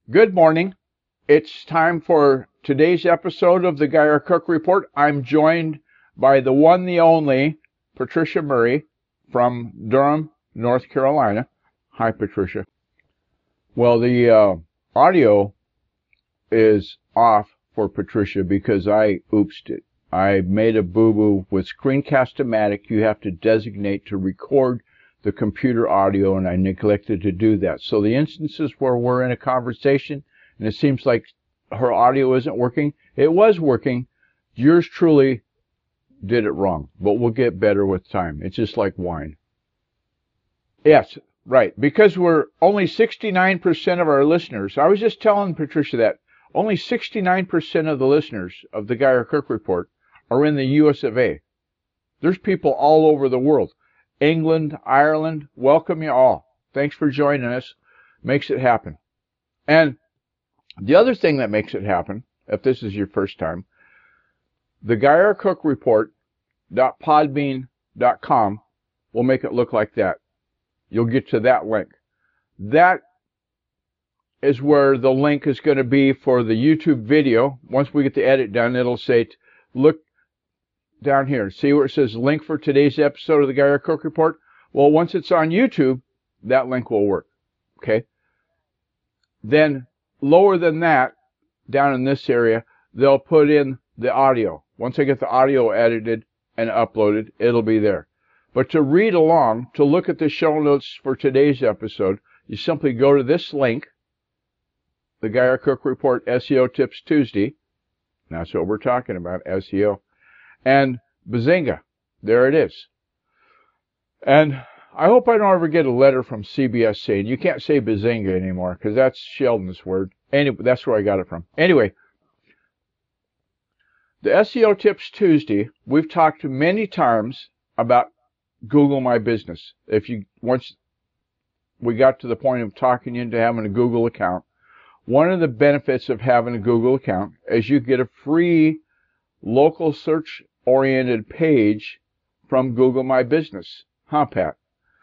Good morning. It's time for today's episode of the Guy R. Cook Report. I'm joined by the one, the only, Patricia Murray from Durham, North Carolina. Hi, Patricia. Well, the audio is off for Patricia because I oopsed it. I made a boo-boo with Screencast-O-Matic. You have to designate to record the computer audio, and I neglected to do that. So the instances where we're in a conversation and it seems like her audio isn't working, it was working. Yours truly did it wrong, but we'll get better with time. It's just like wine. Yes, right. Because we're only 69% of our listeners. I was just telling Patricia that only 69% of the listeners of the Guy R. Cook Report are in the U.S. of A. There's people all over the world. England, Ireland, welcome you all. Thanks for joining us. Makes it happen. And the other thing that makes it happen, if this is your first time, the Guy R. Cook Report.podbean.com will make it look like that. You'll get to that link. That is where the link is going to be for the YouTube video. Once we get the edit done, it'll say, look down here. See where it says link for today's episode of the Guy R. Cook Report? Well, once it's on YouTube, that link will work. Okay? Then lower than that, down in this area, they'll put in the audio. Once I get the audio edited and uploaded, it'll be there. But to read along, to look at the show notes for today's episode, you simply go to this link, the Guy R. Cook Report SEO Tips Tuesday. That's what we're talking about, SEO. And Bazinga. There it is. And I hope I don't ever get a letter from CBS saying you can't say Bazinga anymore, because that's Sheldon's word. Anyway, that's where I got it from. Anyway, the SEO Tips Tuesday, we've talked many times about Google My Business. Once we got to the point of talking you into having a Google account, one of the benefits of having a Google account is you get a free local search-oriented page from Google My Business. Huh, Pat?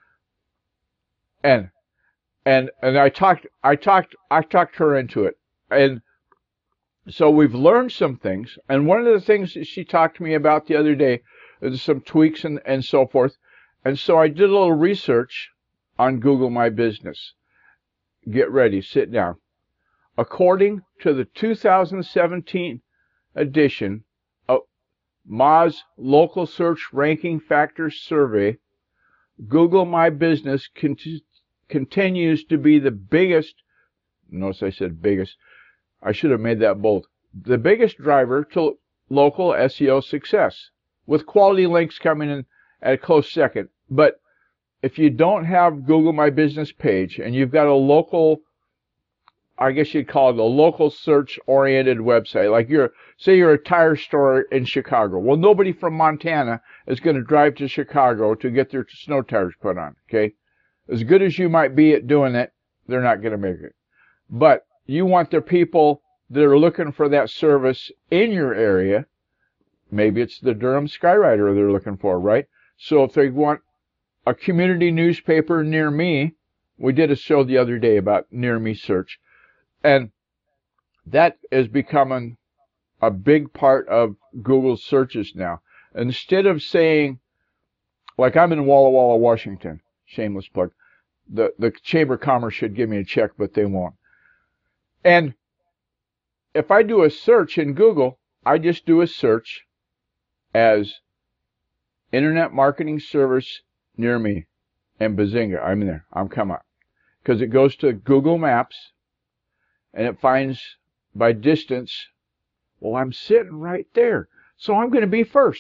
And I talked her into it. And so we've learned some things. And one of the things that she talked to me about the other day is some tweaks and so forth. And so I did a little research on Google My Business. Get ready, sit down. According to the 2017 edition of Moz Local Search Ranking Factors Survey, Google My Business continues to be the biggest, notice I said biggest, I should have made that bold, the biggest driver to local SEO success, with quality links coming in at a close second. But if you don't have Google My Business page and you've got a local, I guess you'd call it a local search-oriented website, like say you're a tire store in Chicago. Well, nobody from Montana is going to drive to Chicago to get their snow tires put on, okay? As good as you might be at doing it, they're not going to make it. But you want the people that are looking for that service in your area. Maybe it's the Durham Skywriter they're looking for, right? So if they want a community newspaper near me, we did a show the other day about near me search. And that is becoming a big part of Google's searches now. Instead of saying, like I'm in Walla Walla, Washington, shameless plug. The Chamber of Commerce should give me a check, but they won't. And if I do a search in Google, I just do a search as Internet Marketing Service near me. And Bazinga, I'm in there. I'm come up. Because it goes to Google Maps, and it finds by distance, well, I'm sitting right there, so I'm going to be first.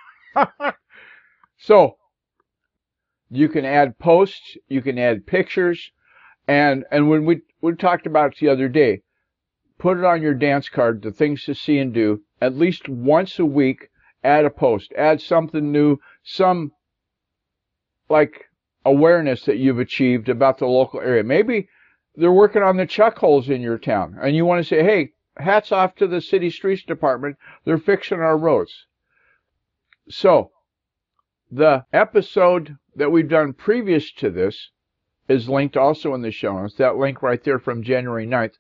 So you can add posts, you can add pictures, and when we talked about it the other day, put it on your dance card, the things to see and do, at least once a week, add a post, add something new, some like awareness that you've achieved about the local area. Maybe they're working on the chuck holes in your town, and you want to say, hey, hats off to the city streets department. They're fixing our roads. So the episode that we've done previous to this is linked also in the show notes. That link right there from January 9th,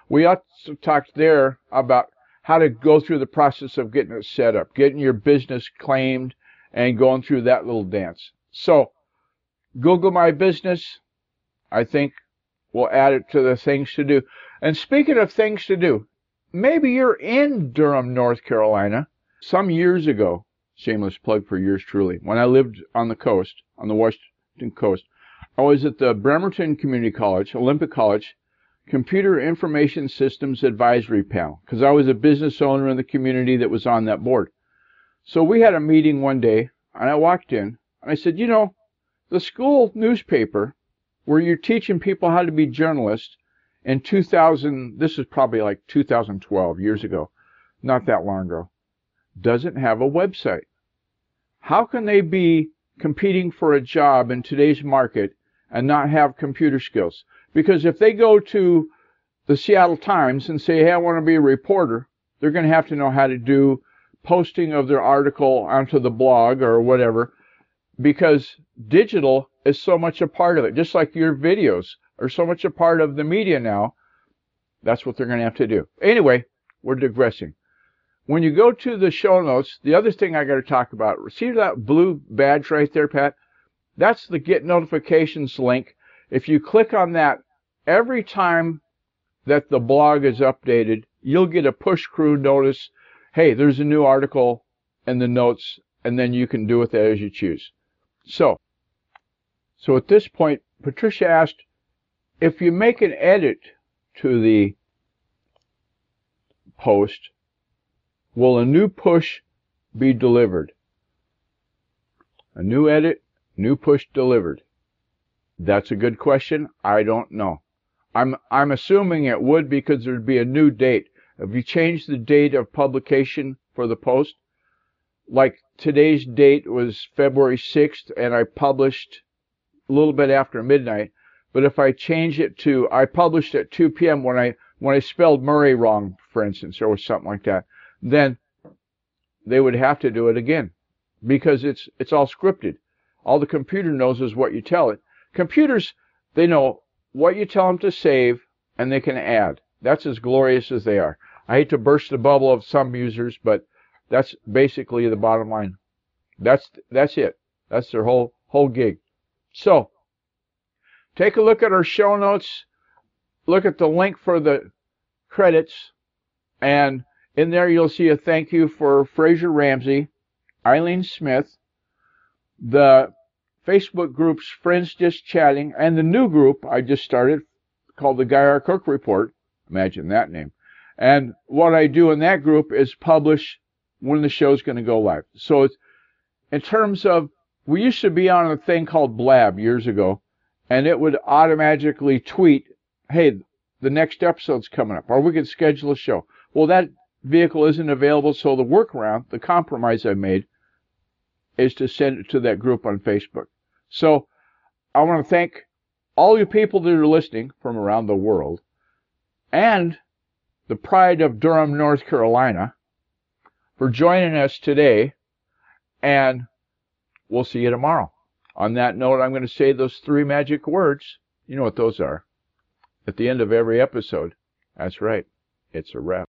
We also talked there about how to go through the process of getting it set up, getting your business claimed, and going through that little dance. So, Google My Business, I think we'll add it to the things to do. And speaking of things to do, maybe you're in Durham, North Carolina. Some years ago, shameless plug for yours truly, when I lived on the coast, on the western coast, I was at the Bremerton Community College, Olympic College, Computer Information Systems Advisory Panel, because I was a business owner in the community that was on that board. So we had a meeting one day, and I walked in, and I said, you know, the school newspaper where you're teaching people how to be journalists in 2000, this is probably like 2012, years ago, not that long ago, doesn't have a website. How can they be competing for a job in today's market and not have computer skills? Because if they go to the Seattle Times and say, hey, I want to be a reporter, they're going to have to know how to do posting of their article onto the blog or whatever, because digital is so much a part of it. Just like your videos are so much a part of the media now, that's what they're going to have to do. Anyway, we're digressing. When you go to the show notes, the other thing I got to talk about, see that blue badge right there, Pat? That's the Get Notifications link. If you click on that, every time that the blog is updated, you'll get a push crew notice, hey, there's a new article in the notes, and then you can do with that as you choose. So at this point, Patricia asked, if you make an edit to the post, will a new push be delivered? A new edit, new push delivered. That's a good question. I don't know. I'm assuming it would, because there'd be a new date. If you change the date of publication for the post, like today's date was February 6th, and I published a little bit after midnight. But if I change it to, I published at 2 p.m. when I spelled Murray wrong, for instance, or something like that, then they would have to do it again, because it's all scripted. All the computer knows is what you tell it. Computers, they know what you tell them to save, and they can add. That's as glorious as they are. I hate to burst the bubble of some users, but that's basically the bottom line. That's it. That's their whole gig. So, take a look at our show notes. Look at the link for the credits, and in there you'll see a thank you for Fraser Ramsey, Eileen Smith, the Facebook groups Friends Just Chatting, and the new group I just started called the Guy R. Cook Report. Imagine that name. And what I do in that group is publish when the show's going to go live. So it's, in terms of, we used to be on a thing called Blab years ago, and it would automatically tweet, hey, the next episode's coming up, or we could schedule a show. Well, that vehicle isn't available, so the workaround, the compromise I made, is to send it to that group on Facebook. So I want to thank all you people that are listening from around the world, and the pride of Durham, North Carolina, for joining us today, and we'll see you tomorrow. On that note, I'm going to say those 3 magic words. You know what those are. At the end of every episode. That's right. It's a wrap.